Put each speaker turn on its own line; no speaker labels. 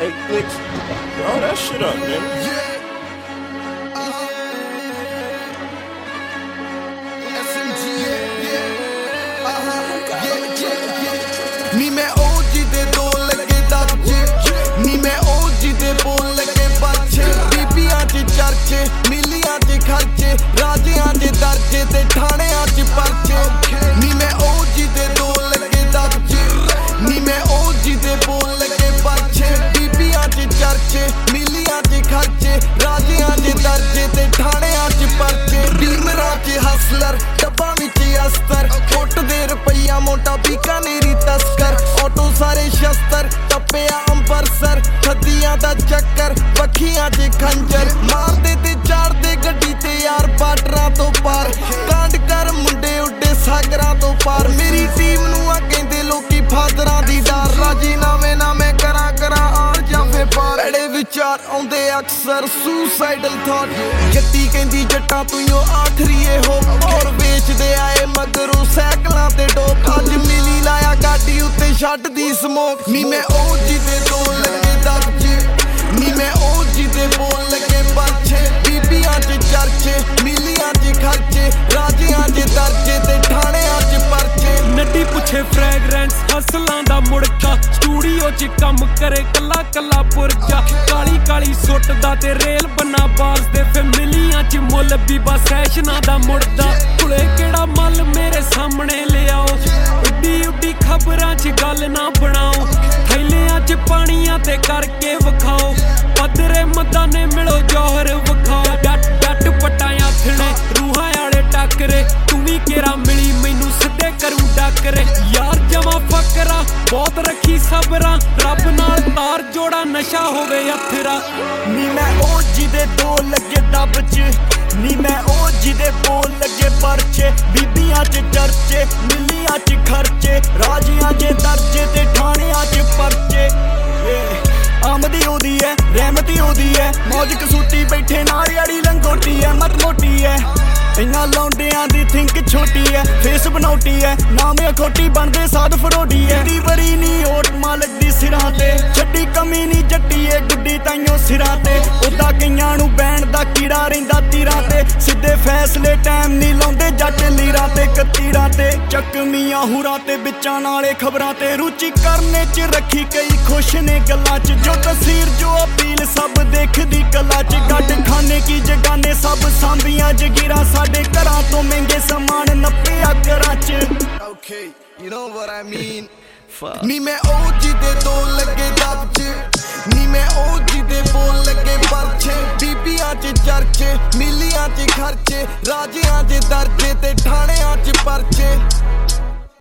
Hey, Glitch, throw that shit up, man.
ਨੀ ਮੈਂ ਉਹ ਜਿਹਦੇ ਦੋ ਲੱਗੇ ਦਬਜੇ ਨੀ ਮੈਂ ਉਹ ਜਿਹਦੇ ਬੋਲ ਲੱਗੇ ਬੱਚੇ ਬੀਬੀਆਂ 'ਚ ਚਰਚੇ ਮਿਲੀਆਂ 'ਚ ਖਰਚੇ ਰਾਜਿਆਂ 'ਚ ਦਰਜੇ ਤੇ ਥਾਣਿਆਂ 'ਚ ਪਰਚੇ ਨੀ ਮੈਂ ਉਹ ਜਿਹਦੇ ਦੋ ਲੱਗੇ ਦਬਜੇ ਨੀ ਮੈਂ ਉਹ ਜਿਹਦੇ ਬੋਲ ਲੱਗੇ ਬੱਚੇ ਬੀਬੀਆਂ 'ਚ ਚਰਚੇ ਮਿਲੀਆਂ 'ਚ ਖਰਚੇ ਰਾਜਿਆਂ 'ਚ ਦਰਜੇ ਤੇ ਥਾਣਿਆਂ 'ਚ ਪਰਚੇ ਡੀਮਰਾਂ 'ਚ ਹਸਲਰ ਡੱਬਾਂ ਵਿੱਚ ਅਸਤਰ ਕੁੱਟਦੇ ਰੁਪਈਆ ਮੋਟਾ ਬੀਕਾਨੇਰੀ ਤਸਕਰ ਆਟੋ ਸਾਰੇ ਸ਼ਸਤਰ ਟੱਪਿਆ ਅੰਬਰਸਰ ਥੱਦੀਆਂ ਦਾ ਚੱਕਰ ਪੱਖੀਆਂ 'ਚ ਖੰਜਰ ਮਾਰਦੇ ਤੇ ਚਾੜਦੇ ਗੱਡੀ ਤੇ ਯਾਰ ਬਾਰਡਰਾਂ ਤੋਂ ਪਾਰ ਕਾਂਡ ਕਰ ਮੁੰਡੇ ਉੱਡੇ ਸਾਗਰਾਂ ਤੋਂ ਪਾਰ ਮੇਰੀ ਟੀਮ ਨੂੰ ਆ ਕਹਿੰਦੇ ਲੋਕੀ ਫਾਦਰਾਂ ਦੀ ਡਰ ਰਾਜੀਨਾਮੇ ਨਾ ਮੈਂ ਕਰਾਂ ਆਣ ਜਾਂ ਫੇ ਪਾਰ ਐੜੇ ਵਿਚਾਰ ਆਉਂਦੇ ਅਕਸਰ ਸੁਸਾਈਡਲ ਥਾਟ ਜੱਟੀ ਕਹਿੰਦੀ ਜੱਟਾਂ ਤੂੰ ਓ ਆਖਰੀਏ ਹੋ ਔਰ ਵੇਚਦੇ ਆਏ ਮਗਰੋਂ ਸਾਈਕਲਾਂ ਤੇ ਡੋਪ ਅੱਜ ਮਿਲੀ ਲਾਇਆ ਗਾਡੀ ਉੱਤੇ ਛੱਡਦੀ ਸਮੋਕ ਨੀ ਮੈਂ ਉਹ ਜਿਹਦੇ ਦੋ ਲੱਗੇ ਦਬਜੇ ਨੀ ਮੈਂ ਉਹ ਜਿਹਦੇ ਬੋਲ ਲੱਗੇ ਬੱਚੇ ਬੀਬੀਆਂ 'ਚ ਚਰਚੇ ਮਿਲੀਆਂ 'ਚ ਖਰਚੇ ਰਾਜਿਆਂ 'ਚ ਦਰਜੇ ਤੇ ਥਾਣਿਆਂ 'ਚ ਪਰਚੇ
ਨੱਡੀ ਪੁੱਛੇ ਫ੍ਰੈਗਰੈਂਸ ਹਸਲਾਂ ਦਾ ਮੁੜਕਾ ਸਟੂਡੀਓ 'ਚ ਕੰਮ ਕਰੇ ਕੱਲਾ ਕੱਲਾ ਪੁਰਜਾ ਕਾਲੀ ਕਾਲੀ ਸੁੱਟਦਾ ਤੇ ਰੇਲ ਬੰਨਾ ਬਾਸ ਦੇ ਫੇ ਮਿਲੀਆਂ 'ਚ ਮੁੱਲ ਬੀਬਾ ਸੈਸ਼ਨਾਂ ਦਾ ਮੁੜਦਾ ਕੁਲੇ ਕਿਹੜਾ ਮੱਲ ਮੇਰੇ ਸਾਹਮਣੇ ਲਿਆਓ ਉੱਡੀ ਉੱਡੀ ਖਬਰਾਂ 'ਚ ਗੱਲ ਨਾ ਬਣਾਓ ਥੈਲਿਆਂ 'ਚ ਪਾਣੀਆਂ ਤੇ ਕਰਕੇ ਵਿਖਾਓ ਪੱਧਰੇ ਮਦਾਨੇ ਮਿਲੋ ਜੋਹਰ ਵਿਖਾਓ ਡੱਟ ਪਟਾਇਆ ਥਣੇ ਰੂਹਾਂ ਵਾਲੇ ਟੱਕਰੇ ਤੂੰ ਵੀ ਕਿਹੜਾ ਮਿਲੀ ਮੈਨੂੰ ਸਿੱਧੇ ਕਰੂ ਡੱਕਰੇ ਯਾਰ ਜਮਾ ਫਕਰਾ ਬਹੁਤ ਰੱਖੀ ਸਬਰਾਂ ਰੱਬ ਨਾਲ ਤਾਰ ਜੋੜਾ ਨਸ਼ਾ ਹੋਵੇ ਅਥਰਾ
ਨੀ ਮੈਂ ਉਹ ਜਿਹਦੇ ਦੋ ਲੱਗੇ ਦੱਬ 'ਚ ਨੀ ਮੈਂ ਉਹ ਜਿਹਦੇ ਬੋਲ ਲੱਗੇ ਪਰਚੇ ਬੀਬੀਆਂ 'ਚ ਚਰਚੇ ਮਿਲੀਆਂ 'ਚ ਖਰਚੇ ਰਾਜਿਆਂ 'ਚ ਦਰਜੇ ਤੇ ਥਾਣਿਆਂ 'ਚ ਪਰਚੇ ਆਮਦੀ ਉਹਦੀ ਐ ਰਹਿਮਤੀ ਉਹਦੀ ਐ ਮੌਜ ਕਸੂਤੀ ਬੈਠੇ ਨਾਲ ਆੜੀ ਲੰਗੋਟੀ ਐ ਮਤ ਮੋਟੀ ਐ ਇਹਨਾਂ ਲੌਂਡਿਆਂ ਦੀ ਥਿੰਕ ਛੋਟੀ ਐ ਫੇਸ ਬਣਾਉਟੀ ਐ ਨਾਮ ਖੋਟੀ ਬਣਦੇ ਸਾਧ ਫਰੋਡੀ ਐ ਦੀ ਵਰੀ ਨੀ ਓਟ ਮਾਲਕ ਦੀ ਸਿਰਾਂ ਤੇ ਛੱਡੀ ਕਮੀ ਨੀ ਜੱਟੀ ਏ ਗੁੱਡੀ ਤਾਈਓ ਸਿਰਾਂ ਤੇ ਉਦਾਂ ਕਈਆਂ ਨੂੰ ਬੈਣ ਦਾ ਕੀੜਾ ਰਹਿੰਦਾ ਤੀਰਾਂ ਤੇ ਸਿੱਧੇ ਫੈਸਲੇ ਟਾਈਮ ਨੀ ਲਾਉਂਦੇ ਜੱਟ ਲੀਰਾਂ ਤੇ ਕਤੀੜਾਂ ਤੇ ਚੱਕਮੀਆਂ ਹੁਰਾਂ ਤੇ ਵਿਚਾਂ ਨਾਲੇ ਖਬਰਾਂ ਤੇ ਰੁਚੀ ਕਰਨੇ 'ਚ ਰੱਖੀ ਕਈ ਖੁਸ਼ ਨੇ ਗੱਲਾਂ 'ਚ ਜੋ ਤਸਵੀਰ ਜੋ ਅਪੀਲ ਸਭ ਦੇਖਦੀ ਕਲਾ 'ਚ ਗੱਡ ਖਾਨੇ ਕੀ ਜਗਾਨੇ ਸਭ ਸਾਂਭੀਆਂ ਜਗੀਰਾਂ ਸਾਡੇ ਘਰਾਂ ਤੋਂ ਮਹਿੰਗੇ ਸਮਾਨ ਨੱਪਿਆ ਘਰਾਂ 'ਚ ਓਕੇ ਯੂ ਨੋ ਵਾਟ ਆਈ ਮੀਨ ਨੀ ਮੈਂ ਉਹ ਜਿਹਦੇ ਦੋ ਲੱਗੇ ਦਬਜੇ ਨੀ ਮੈਂ ਉਹ ਜਿਹਦੇ ਬੋਲ ਲੱਗੇ ਪਰਚੇ ਬੀਬੀਆਂ 'ਚ ਚਰਚੇ ਮਿਲੀਆਂ 'ਚ ਖਰਚੇ ਰਾਜਿਆਂ 'ਚ ਦਰਜੇ